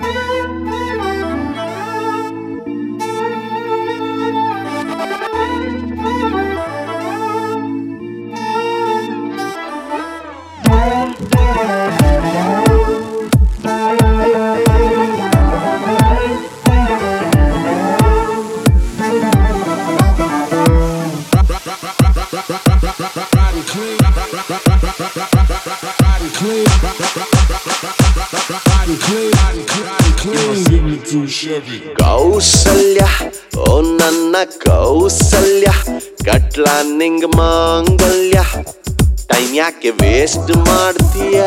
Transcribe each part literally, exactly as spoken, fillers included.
ಕೌಸಲ್ಯ ಓ ನನ್ನ ಕೌಸಲ್ಯ ಗಟ್ಲ ನಿಂಗ ಮಾಂಗಲ್ಯ ಟೈಮ್ ಯಾಕೆ ವೇಸ್ಟ್ ಮಾಡ್ತೀಯ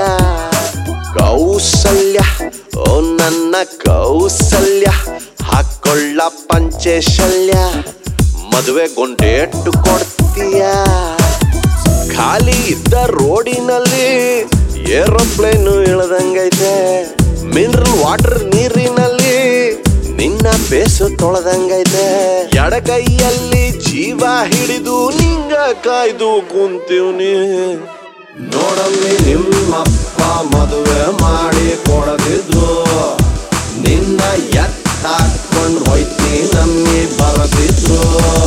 ಕೌಸಲ್ಯ ಓ ನನ್ನ ಕೌಸಲ್ಯ ಹಾಕೊಳ್ಳ ಪಂಚೆ ಶಲ್ಯ ಮದುವೆಗೊಂಡೇಟು ಕೊಡ್ತೀಯ ಖಾಲಿ ಇದ್ದ ರೋಡಿನಲ್ಲಿ ಏರೋಪ್ಲೇನು ಇಳದಂಗೈತೆ ಮಿನರಲ್ ವಾಟರ್ ನೀರಿನಲ್ಲಿ ನಿನ್ನ ಬೇಸು ತೊಳೆದಂಗೈತೆ ಎಡಗೈಯಲ್ಲಿ ಜೀವ ಹಿಡಿದು ನಿಂಗ ಕಾಯ್ದು ಕುಂತೀವ್ನಿ ನೋಡಮ್ಮಿ ನಿಮ್ಮಪ್ಪ ಮದುವೆ ಮಾಡಿ ಕೊಡದಿದ್ರು ನಿನ್ನ ಎತ್ತಾಕೊಂಡು ಹೋಯ್ತಿ ನಮ್ಮಿ ಬರದಿದ್ರು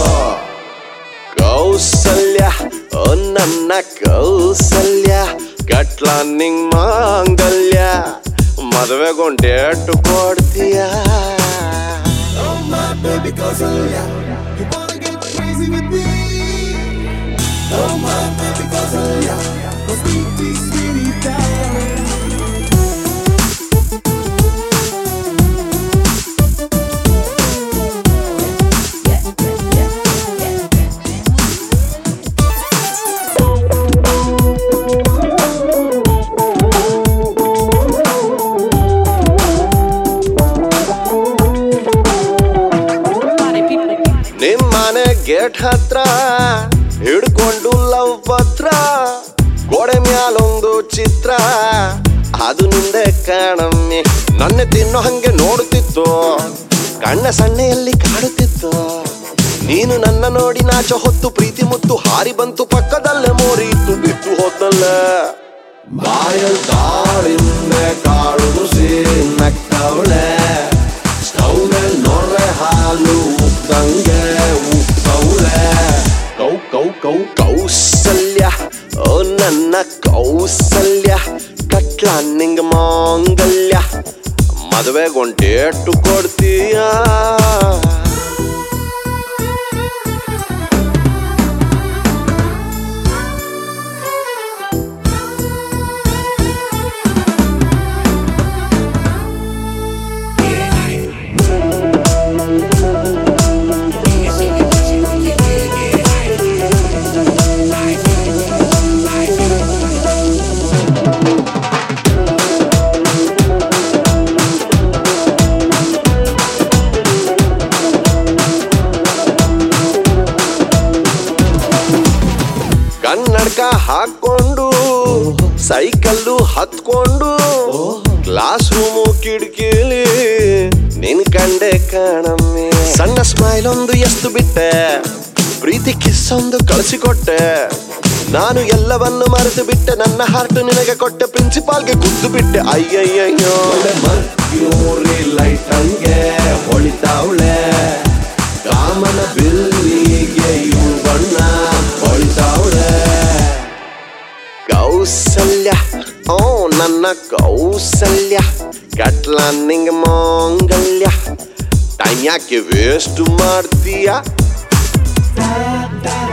ಕೌಸಲ್ಯ ಓ ನನ್ನ ಕೌಸಲ್ಯ ಗಟ್ಲ ನಿಂಗ್ ಮಾಂಗಲ್ಯ ಮದುವೆಗೊಂಡೇಟು ಕೊಡ್ತೀಯ Oh my baby Kausalya, you wanna get crazy with me? Oh my baby Kausalya, go sweetie, sweetie darling. ನಿಮ್ಮನೆ ಗೇಟ್ ಹತ್ರ ಹಿಡ್ಕೊಂಡು ಲವ್ ಪತ್ರ ಗೋಡೆ ಮ್ಯಾಲೊಂದು ಚಿತ್ರ ಅದು ನಿಂದೆ ಕಾಣಮ್ಮಿ ನನ್ನೆ ತಿನ್ನೋ ಹಂಗೆ ನೋಡುತ್ತಿತ್ತು ಕಣ್ಣ ಸಣ್ಣೆಯಲ್ಲಿ ಕಾಡುತ್ತಿತ್ತು ನೀನು ನನ್ನ ನೋಡಿ ನಾಚೋ ಹೊತ್ತು ಪ್ರೀತಿ ಮುತ್ತು ಹಾರಿ ಬಂತು ಪಕ್ಕದಲ್ಲೇ ಮೋರಿತ್ತು ಬಿಟ್ಟು ಹೋದಲ್ಲ ಬಾಯಲ್ ತಾಳಿಂದೆ ಕಾಳುದು ನಕ್ಕವಳೆ ಸ್ಟವ್ ಮೇಲೆ ನೋಡ್ರೆ ಹಾಲು ಉಪ್ದಂಗೆ ಉಪ್ಪವಳೆ ಕೌ ಕೌ ಕೌ ಕೌಸಲ್ಯ ಓ ನನ್ನ ಕೌಸಲ್ಯ ಕಟ್ಲ ನಿಂಗ ಮಾಂಗಲ್ಯ ಮದುವೆಗೊಂಡೇಟು ಕೊಡ್ತೀಯ ಕನ್ನಡಕ ಹಾಕೊಂಡು ಸೈಕಲ್ಲು ಹತ್ಕೊಂಡು ಕ್ಲಾಸ್ ರೂಮು ಕಿಟಕಿಲಿ ನಿನ್ ಕಂಡೆ ಕಾಣಮ್ಮೆ ಸಣ್ಣ ಸ್ಮೈಲ್ ಒಂದು ಎಷ್ಟು ಬಿಟ್ಟೆ ಪ್ರೀತಿ ಕಿಸ್ ಒಂದು ಕಳಿಸಿಕೊಟ್ಟೆ ನಾನು ಎಲ್ಲವನ್ನು ಮರೆತು ಬಿಟ್ಟೆ ನನ್ನ ಹಾರ್ಟ್ ನಿನಗೆ ಕೊಟ್ಟೆ ಪ್ರಿನ್ಸಿಪಾಲ್ಗೆ ಗುದ್ದು ಬಿಟ್ಟೆ ಅಯ್ಯಯ್ಯಯ್ಯೋ ಮರ್ಕ್ಯೂರಿ ಲೈಟ್ ಹಂಗೆ ಹೊಳಿತಾವಳೆ ಕಾಮನ ಬಿಲ್ಲಿಗೆ ಇವು ಬಣ್ಣ ಹೊಳಿತಾವಳೆ ಕೌಸಲ್ಯ ಓ ನನ್ನ ಕೌಸಲ್ಯ ಗಟ್ಲ ನಿಂಗ ಮಾಂಗಲ್ಯ ಟೈಮ್ ಯಾಕೆ ವೇಸ್ಟ್ ಮಾಡ್ತೀಯ